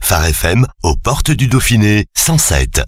Phare FM, aux portes du Dauphiné, 107.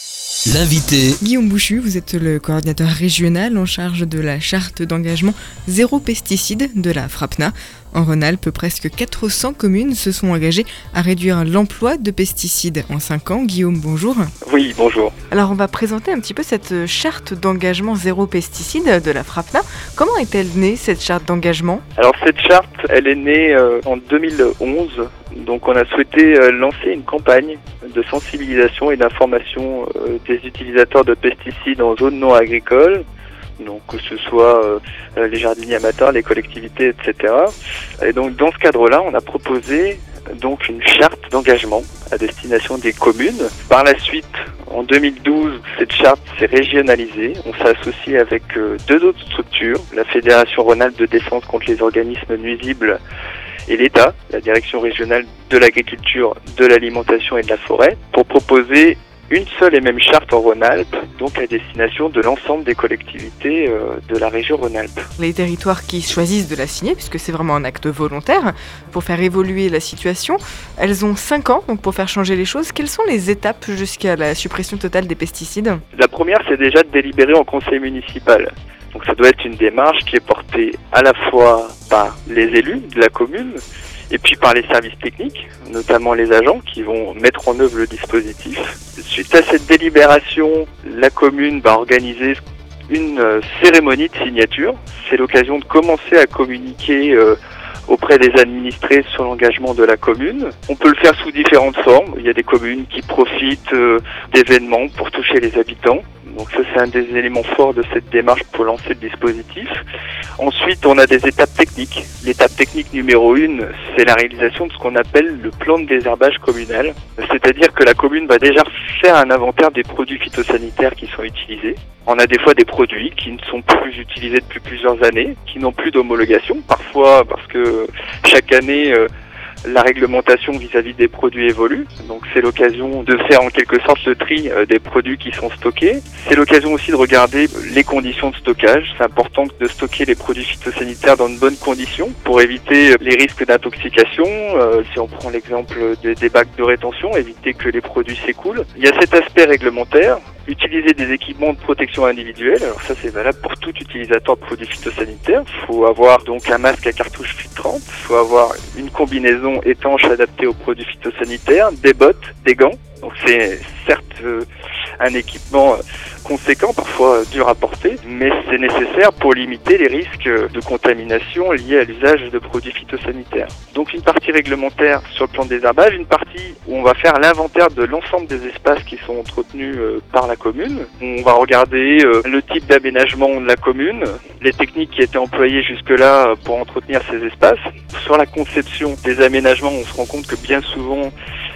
L'invité. Guillaume Bouchu, vous êtes le coordinateur régional en charge de la charte d'engagement zéro pesticide de la FRAPNA. En Rhône-Alpes, presque 400 communes se sont engagées à réduire l'emploi de pesticides en 5 ans. Guillaume, bonjour. Oui, bonjour. Alors on va présenter un petit peu cette charte d'engagement zéro pesticide de la FRAPNA. Comment est-elle née, cette charte d'engagement ? Alors cette charte, elle est née en 2011. Donc on a souhaité lancer une campagne de sensibilisation et d'information des utilisateurs de pesticides en zone non agricole. Donc que ce soit les jardiniers amateurs, les collectivités, etc. Et donc dans ce cadre-là, on a proposé donc une charte d'engagement à destination des communes. Par la suite, en 2012, cette charte s'est régionalisée. On s'est associé avec deux autres structures, la Fédération Rhône-Alpes de défense contre les organismes nuisibles et l'État, la Direction régionale de l'agriculture, de l'alimentation et de la forêt, pour proposer une seule et même charte en Rhône-Alpes, donc à destination de l'ensemble des collectivités de la région Rhône-Alpes. Les territoires qui choisissent de la signer, puisque c'est vraiment un acte volontaire, pour faire évoluer la situation, elles ont 5 ans donc pour faire changer les choses. Quelles sont les étapes jusqu'à la suppression totale des pesticides ? La première, c'est déjà de délibérer en conseil municipal. Donc ça doit être une démarche qui est portée à la fois par les élus de la commune et puis par les services techniques, notamment les agents qui vont mettre en œuvre le dispositif. Suite à cette délibération, la commune va organiser une cérémonie de signature. C'est l'occasion de commencer à communiquer auprès des administrés sur l'engagement de la commune. On peut le faire sous différentes formes. Il y a des communes qui profitent d'événements pour toucher les habitants. Donc ça, c'est un des éléments forts de cette démarche pour lancer le dispositif. Ensuite, on a des étapes techniques. L'étape technique numéro 1, c'est la réalisation de ce qu'on appelle le plan de désherbage communal. C'est-à-dire que la commune va déjà faire un inventaire des produits phytosanitaires qui sont utilisés. On a des fois des produits qui ne sont plus utilisés depuis plusieurs années, qui n'ont plus d'homologation, parfois parce que chaque année, la réglementation vis-à-vis des produits évolue, donc c'est l'occasion de faire en quelque sorte le tri des produits qui sont stockés. C'est l'occasion aussi de regarder les conditions de stockage. C'est important de stocker les produits phytosanitaires dans de bonnes conditions pour éviter les risques d'intoxication. Si on prend l'exemple des bacs de rétention, éviter que les produits s'écoulent. Il y a cet aspect réglementaire. Utiliser des équipements de protection individuelle, alors ça c'est valable pour tout utilisateur de produits phytosanitaires. Il faut avoir donc un masque à cartouche filtrante, il faut avoir une combinaison étanche adaptée aux produits phytosanitaires, des bottes, des gants. Donc c'est certes un équipement conséquent, parfois dur à porter, mais c'est nécessaire pour limiter les risques de contamination liés à l'usage de produits phytosanitaires. Donc une partie réglementaire sur le plan de désherbage, une partie où on va faire l'inventaire de l'ensemble des espaces qui sont entretenus par la commune. On va regarder le type d'aménagement de la commune, les techniques qui étaient employées jusque-là pour entretenir ces espaces. Sur la conception des aménagements, on se rend compte que bien souvent,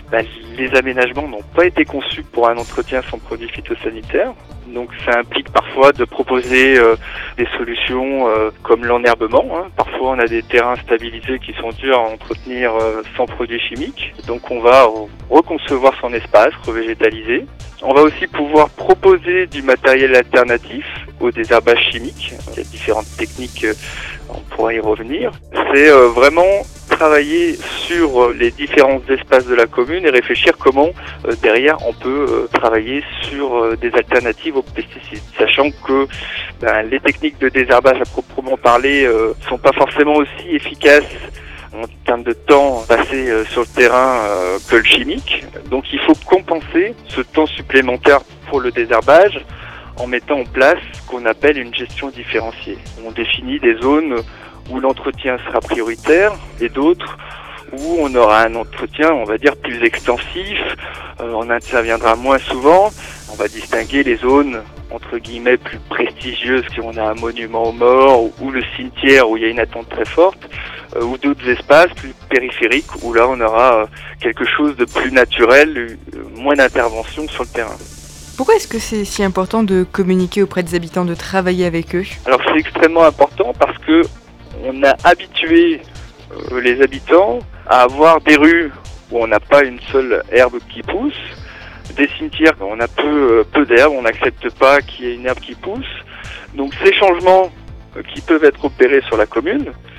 les aménagements n'ont pas été conçus pour un entretien sans produits phytosanitaires. Donc ça implique parfois de proposer des solutions comme l'enherbement. Parfois on a des terrains stabilisés qui sont durs à entretenir sans produits chimiques. Donc on va reconcevoir son espace, revégétaliser. On va aussi pouvoir proposer du matériel alternatif au désherbage chimique. Il y a différentes techniques, on pourra y revenir. C'est vraiment travailler sur les différents espaces de la commune et réfléchir comment derrière on peut travailler sur des alternatives aux pesticides, sachant que les techniques de désherbage à proprement parler sont pas forcément aussi efficaces en termes de temps passé sur le terrain que le chimique. Donc il faut compenser ce temps supplémentaire pour le désherbage en mettant en place ce qu'on appelle une gestion différenciée. On définit des zones où l'entretien sera prioritaire et d'autres où on aura un entretien, on va dire, plus extensif, on interviendra moins souvent. On va distinguer les zones, entre guillemets, plus prestigieuses, si on a un monument aux morts, ou le cimetière où il y a une attente très forte, ou d'autres espaces plus périphériques où là on aura quelque chose de plus naturel, moins d'intervention sur le terrain. Pourquoi est-ce que c'est si important de communiquer auprès des habitants, de travailler avec eux ? Alors c'est extrêmement important parce que on a habitué les habitants à avoir des rues où on n'a pas une seule herbe qui pousse, des cimetières où on a peu d'herbe, on n'accepte pas qu'il y ait une herbe qui pousse. Donc ces changements qui peuvent être opérés sur la commune,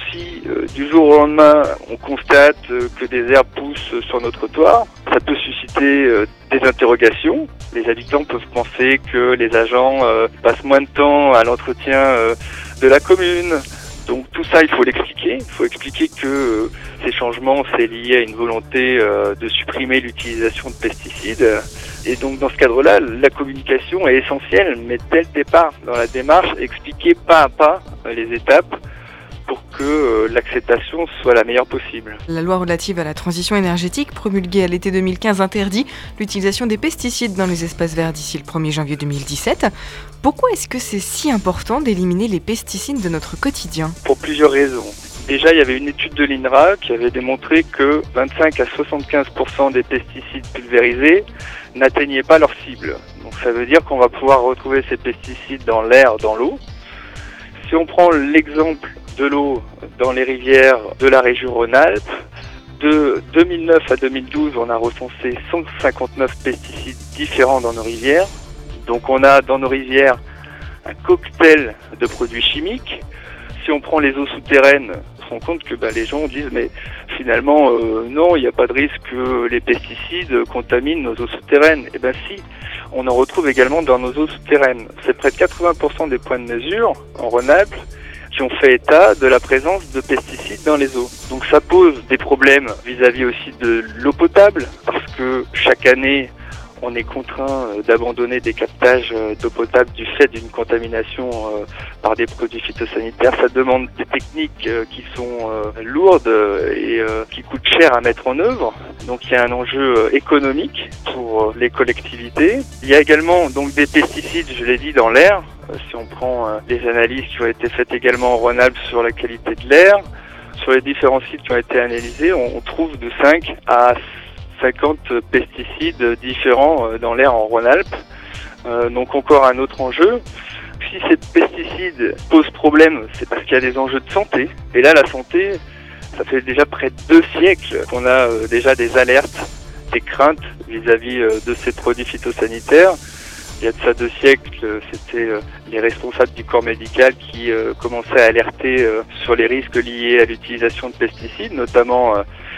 si du jour au lendemain on constate que des herbes poussent sur nos trottoirs, ça peut susciter des interrogations. Les habitants peuvent penser que les agents passent moins de temps à l'entretien de la commune. Donc tout ça, il faut l'expliquer. Il faut expliquer que ces changements, c'est lié à une volonté de supprimer l'utilisation de pesticides. Et donc dans ce cadre-là, la communication est essentielle, mais dès le départ, dans la démarche, expliquer pas à pas les étapes pour que l'acceptation soit la meilleure possible. La loi relative à la transition énergétique, promulguée à l'été 2015, interdit l'utilisation des pesticides dans les espaces verts d'ici le 1er janvier 2017. Pourquoi est-ce que c'est si important d'éliminer les pesticides de notre quotidien ? Pour plusieurs raisons. Déjà, il y avait une étude de l'INRA qui avait démontré que 25 à 75% des pesticides pulvérisés n'atteignaient pas leur cible. Donc ça veut dire qu'on va pouvoir retrouver ces pesticides dans l'air, dans l'eau. Si on prend l'exemple de l'eau dans les rivières de la région Rhône-Alpes, de 2009 à 2012, on a recensé 159 pesticides différents dans nos rivières. Donc on a dans nos rivières un cocktail de produits chimiques. Si on prend les eaux souterraines, on se rend compte que les gens disent mais finalement non, il n'y a pas de risque que les pesticides contaminent nos eaux souterraines. Eh bien si, on en retrouve également dans nos eaux souterraines. C'est près de 80% des points de mesure en Rhône-Alpes qui ont fait état de la présence de pesticides dans les eaux. Donc ça pose des problèmes vis-à-vis aussi de l'eau potable, parce que chaque année, on est contraint d'abandonner des captages d'eau potable du fait d'une contamination par des produits phytosanitaires. Ça demande des techniques qui sont lourdes et qui coûtent cher à mettre en œuvre. Donc il y a un enjeu économique pour les collectivités. Il y a également donc des pesticides, je l'ai dit, dans l'air. Si on prend les analyses qui ont été faites également en Rhône-Alpes sur la qualité de l'air, sur les différents sites qui ont été analysés, on trouve de 5 à 50 pesticides différents dans l'air en Rhône-Alpes. Donc encore un autre enjeu. Si ces pesticides posent problème, c'est parce qu'il y a des enjeux de santé. Et là, la santé, ça fait déjà près de 2 siècles qu'on a déjà des alertes, des craintes vis-à-vis de ces produits phytosanitaires. Il y a de ça 2 siècles, c'était les responsables du corps médical qui commençaient à alerter sur les risques liés à l'utilisation de pesticides, notamment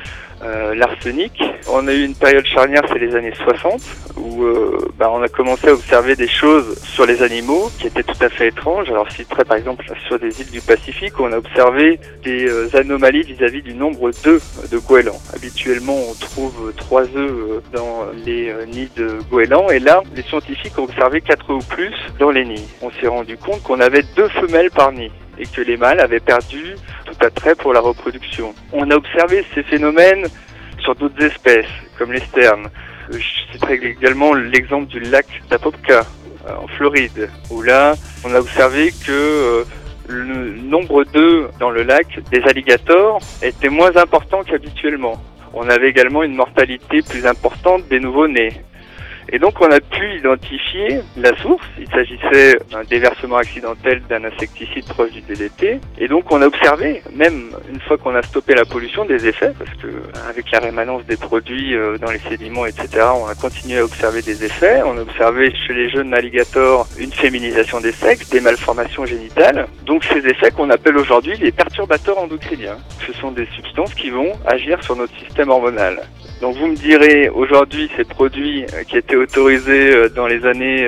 l'arsenic. On a eu une période charnière, c'est les années 60, où on a commencé à observer des choses sur les animaux qui étaient tout à fait étranges. Alors je citerai par exemple sur des îles du Pacifique où on a observé des anomalies vis-à-vis du nombre d'œufs de goélands. Habituellement on trouve 3 œufs dans les nids de goélands et là les scientifiques ont observé 4 œufs ou plus dans les nids. On s'est rendu compte qu'on avait 2 femelles par nid et que les mâles avaient perdu tout attrait pour la reproduction. On a observé ces phénomènes sur d'autres espèces, comme les sternes. Je citerai également l'exemple du lac d'Apopka, en Floride, où là, on a observé que le nombre d'œufs dans le lac des alligators était moins important qu'habituellement. On avait également une mortalité plus importante des nouveau-nés. Et donc on a pu identifier la source. Il s'agissait d'un déversement accidentel d'un insecticide proche du DDT. Et donc on a observé, même une fois qu'on a stoppé la pollution, des effets, parce que avec la rémanence des produits dans les sédiments, etc., on a continué à observer des effets. On a observé chez les jeunes alligators une féminisation des sexes, des malformations génitales. Donc ces effets qu'on appelle aujourd'hui les perturbateurs endocriniens. Ce sont des substances qui vont agir sur notre système hormonal. Donc vous me direz, aujourd'hui, ces produits qui étaient autorisés dans les années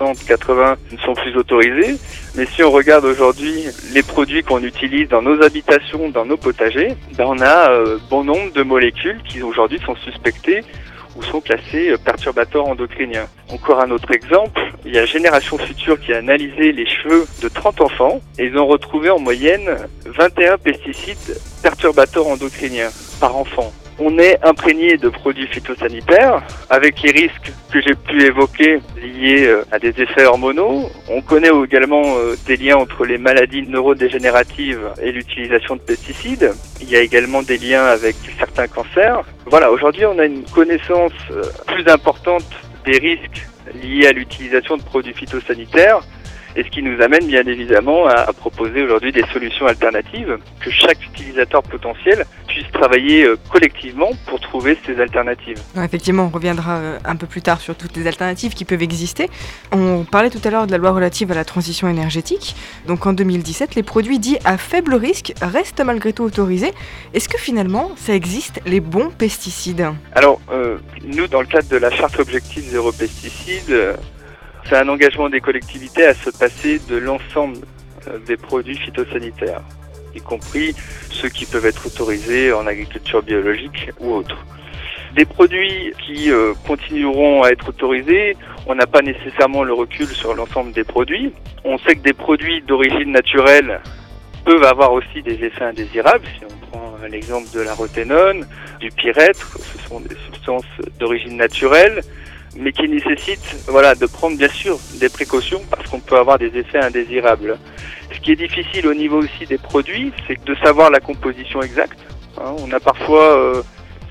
60-80 ne sont plus autorisés. Mais si on regarde aujourd'hui les produits qu'on utilise dans nos habitations, dans nos potagers, on a bon nombre de molécules qui aujourd'hui sont suspectées ou sont classées perturbateurs endocriniens. Encore un autre exemple, il y a Génération Future qui a analysé les cheveux de 30 enfants et ils ont retrouvé en moyenne 21 pesticides perturbateurs endocriniens par enfant. On est imprégné de produits phytosanitaires avec les risques que j'ai pu évoquer liés à des effets hormonaux. On connaît également des liens entre les maladies neurodégénératives et l'utilisation de pesticides. Il y a également des liens avec certains cancers. Voilà, aujourd'hui on a une connaissance plus importante des risques liés à l'utilisation de produits phytosanitaires Et ce qui nous amène bien évidemment à proposer aujourd'hui des solutions alternatives, que chaque utilisateur potentiel puisse travailler collectivement pour trouver ces alternatives. Effectivement, on reviendra un peu plus tard sur toutes les alternatives qui peuvent exister. On parlait tout à l'heure de la loi relative à la transition énergétique. Donc en 2017, les produits dits à faible risque restent malgré tout autorisés. Est-ce que finalement, ça existe les bons pesticides ? Alors, nous, dans le cadre de la charte objectif zéro pesticide, c'est un engagement des collectivités à se passer de l'ensemble des produits phytosanitaires, y compris ceux qui peuvent être autorisés en agriculture biologique ou autres. Des produits qui continueront à être autorisés, on n'a pas nécessairement le recul sur l'ensemble des produits. On sait que des produits d'origine naturelle peuvent avoir aussi des effets indésirables. Si on prend l'exemple de la roténone, du pyrètre, ce sont des substances d'origine naturelle, mais qui nécessitent de prendre bien sûr des précautions parce qu'on peut avoir des effets indésirables. Ce qui est difficile au niveau aussi des produits, c'est de savoir la composition exacte. On a parfois,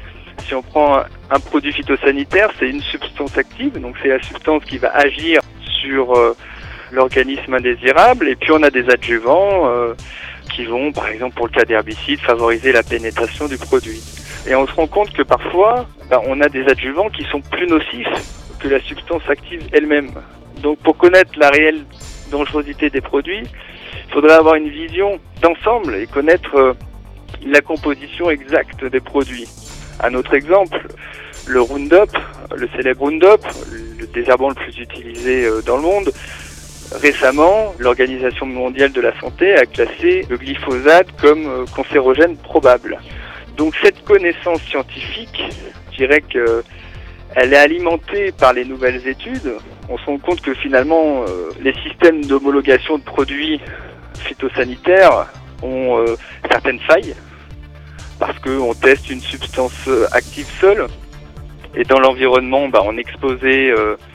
si on prend un produit phytosanitaire, c'est une substance active, donc c'est la substance qui va agir sur l'organisme indésirable, et puis on a des adjuvants qui vont, par exemple pour le cas d'herbicides, favoriser la pénétration du produit. Et on se rend compte que parfois, on a des adjuvants qui sont plus nocifs que la substance active elle-même. Donc pour connaître la réelle dangerosité des produits, il faudrait avoir une vision d'ensemble et connaître la composition exacte des produits. Un autre exemple, le Roundup, le célèbre Roundup, le désherbant le plus utilisé dans le monde. Récemment, l'Organisation mondiale de la santé a classé le glyphosate comme cancérogène probable. Donc cette connaissance scientifique, je dirais qu'elle est alimentée par les nouvelles études. On se rend compte que finalement, les systèmes d'homologation de produits phytosanitaires ont certaines failles, parce qu'on teste une substance active seule, et dans l'environnement, on est exposé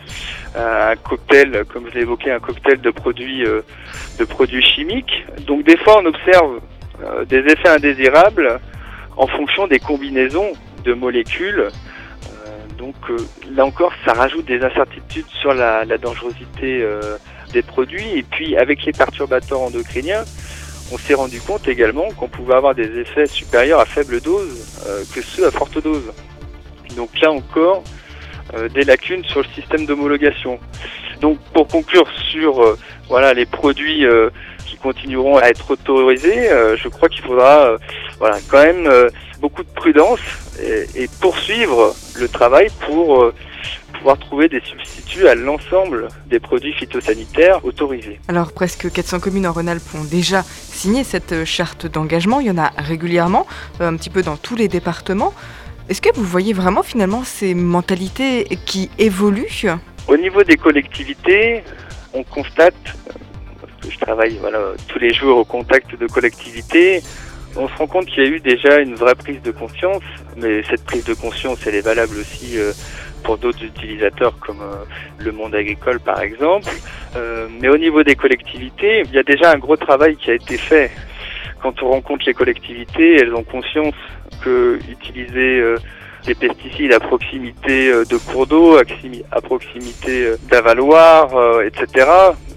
à un cocktail, comme je l'ai évoqué, un cocktail de produits chimiques. Donc des fois, on observe des effets indésirables en fonction des combinaisons de molécules. Donc là encore, ça rajoute des incertitudes sur la dangerosité des produits. Et puis avec les perturbateurs endocriniens, on s'est rendu compte également qu'on pouvait avoir des effets supérieurs à faible dose que ceux à forte dose. Donc là encore, des lacunes sur le système d'homologation. Donc pour conclure sur les produits qui continueront à être autorisés, je crois qu'il faudra quand même beaucoup de prudence et poursuivre le travail pour pouvoir trouver des substituts à l'ensemble des produits phytosanitaires autorisés. Alors presque 400 communes en Rhône-Alpes ont déjà signé cette charte d'engagement. Il y en a régulièrement, un petit peu dans tous les départements. Est-ce que vous voyez vraiment finalement ces mentalités qui évoluent ? Au niveau des collectivités, on constate, parce que je travaille tous les jours au contact de collectivités, on se rend compte qu'il y a eu déjà une vraie prise de conscience, mais cette prise de conscience, elle est valable aussi pour d'autres utilisateurs comme le monde agricole par exemple. Mais au niveau des collectivités, il y a déjà un gros travail qui a été fait. Quand on rencontre les collectivités, elles ont conscience que utiliser des pesticides à proximité de cours d'eau, à proximité d'avaloirs, etc.,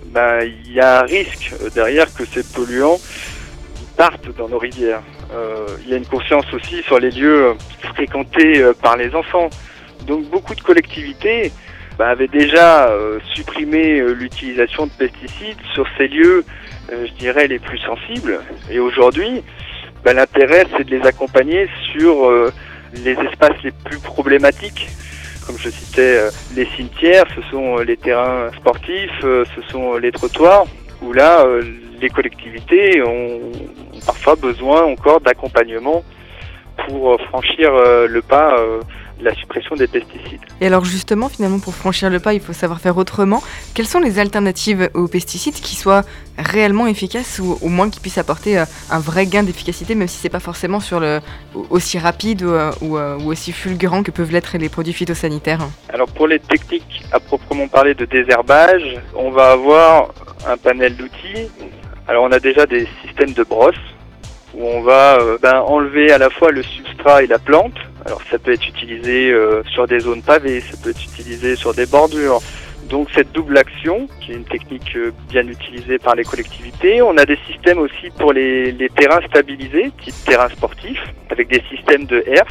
il y a un risque derrière que ces polluants partent dans nos rivières. Il y a une conscience aussi sur les lieux fréquentés par les enfants. Donc beaucoup de collectivités avaient déjà supprimé l'utilisation de pesticides sur ces lieux, je dirais, les plus sensibles. Et aujourd'hui, l'intérêt, c'est de les accompagner sur les espaces les plus problématiques. Comme je citais, les cimetières, ce sont les terrains sportifs, ce sont les trottoirs, où là, les collectivités ont parfois besoin encore d'accompagnement pour franchir le pas de la suppression des pesticides. Et alors justement, finalement, pour franchir le pas, il faut savoir faire autrement. Quelles sont les alternatives aux pesticides qui soient réellement efficaces ou au moins qui puissent apporter un vrai gain d'efficacité, même si c'est pas forcément aussi rapide ou aussi fulgurant que peuvent l'être les produits phytosanitaires ? Alors pour les techniques à proprement parler de désherbage, on va avoir un panel d'outils. Alors on a déjà des systèmes de brosse où on va enlever à la fois le substrat et la plante. Alors ça peut être utilisé sur des zones pavées, ça peut être utilisé sur des bordures. Donc cette double action, qui est une technique bien utilisée par les collectivités. On a des systèmes aussi pour les terrains stabilisés, type terrain sportif, avec des systèmes de herse,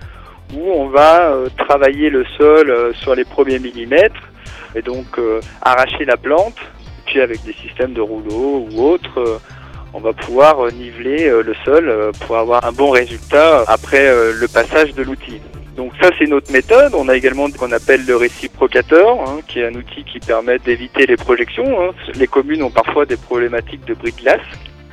où on va travailler le sol sur les premiers millimètres, et donc arracher la plante. Puis avec des systèmes de rouleau ou autres, on va pouvoir niveler le sol pour avoir un bon résultat après le passage de l'outil. Donc ça, c'est notre méthode. On a également ce qu'on appelle le réciprocateur, qui est un outil qui permet d'éviter les projections. Les communes ont parfois des problématiques de bris de glace.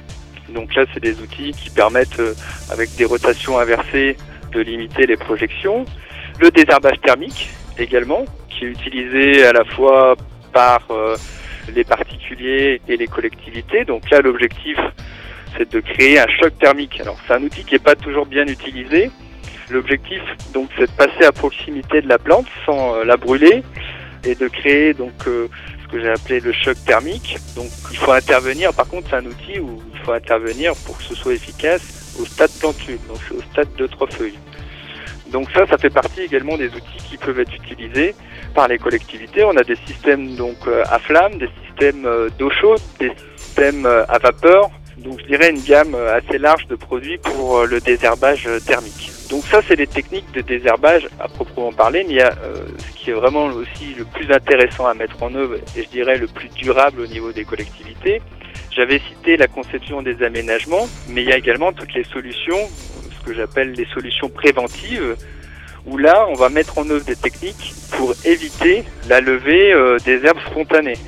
Donc là, c'est des outils qui permettent, avec des rotations inversées, de limiter les projections. Le désherbage thermique également, qui est utilisé à la fois par les particuliers et les collectivités. Donc là, l'objectif, c'est de créer un choc thermique. Alors, c'est un outil qui n'est pas toujours bien utilisé. L'objectif, donc, c'est de passer à proximité de la plante sans la brûler et de créer donc ce que j'ai appelé le choc thermique. Donc, il faut intervenir. Par contre, c'est un outil où il faut intervenir pour que ce soit efficace au stade plantule, donc au stade de 3 feuilles. Donc ça fait partie également des outils qui peuvent être utilisés par les collectivités. On a des systèmes donc à flamme, des systèmes d'eau chaude, des systèmes à vapeur. Donc je dirais une gamme assez large de produits pour le désherbage thermique. Donc ça, c'est les techniques de désherbage à proprement parler, mais il y a ce qui est vraiment aussi le plus intéressant à mettre en œuvre et je dirais le plus durable au niveau des collectivités. J'avais cité la conception des aménagements, mais il y a également toutes les solutions, ce que j'appelle les solutions préventives, où là, on va mettre en œuvre des techniques pour éviter la levée des herbes spontanées.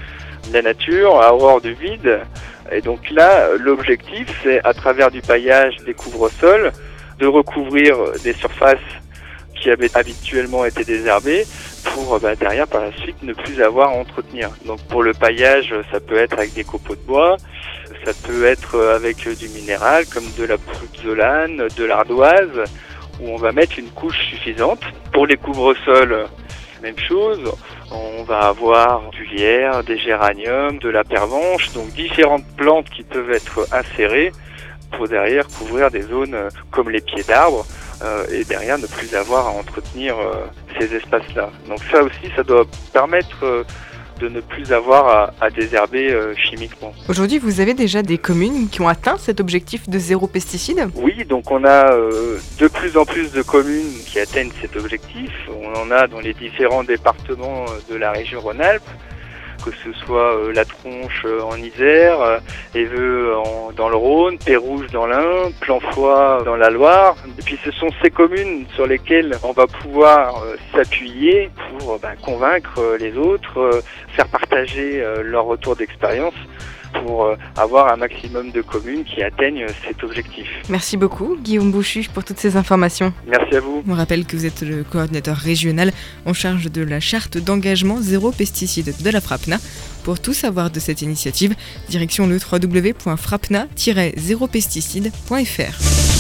La nature a horreur du vide, et donc là, l'objectif, c'est à travers du paillage des couvre-sols, de recouvrir des surfaces qui avaient habituellement été désherbées pour derrière, par la suite, ne plus avoir à entretenir. Donc pour le paillage, ça peut être avec des copeaux de bois, ça peut être avec du minéral comme de la pouzzolane, de l'ardoise, où on va mettre une couche suffisante. Pour les couvre-sols, même chose, on va avoir du lierre, des géraniums, de la pervenche, donc différentes plantes qui peuvent être insérées pour derrière couvrir des zones comme les pieds d'arbres et derrière ne plus avoir à entretenir ces espaces-là. Donc ça aussi, ça doit permettre de ne plus avoir à désherber chimiquement. Aujourd'hui, vous avez déjà des communes qui ont atteint cet objectif de 0 pesticides ? Oui, donc on a de plus en plus de communes qui atteignent cet objectif. On en a dans les différents départements de la région Rhône-Alpes, que ce soit La Tronche en Isère, Éveux dans le Rhône, Pérouge dans l'Ain, Planfoy dans la Loire. Et puis ce sont ces communes sur lesquelles on va pouvoir s'appuyer pour convaincre les autres, faire partager leur retour d'expérience pour avoir un maximum de communes qui atteignent cet objectif. Merci beaucoup Guillaume Bouchu pour toutes ces informations. Merci à vous. On rappelle que vous êtes le coordinateur régional en charge de la charte d'engagement 0 pesticides de la FRAPNA. Pour tout savoir de cette initiative, direction le www.frapna-0pesticide.fr.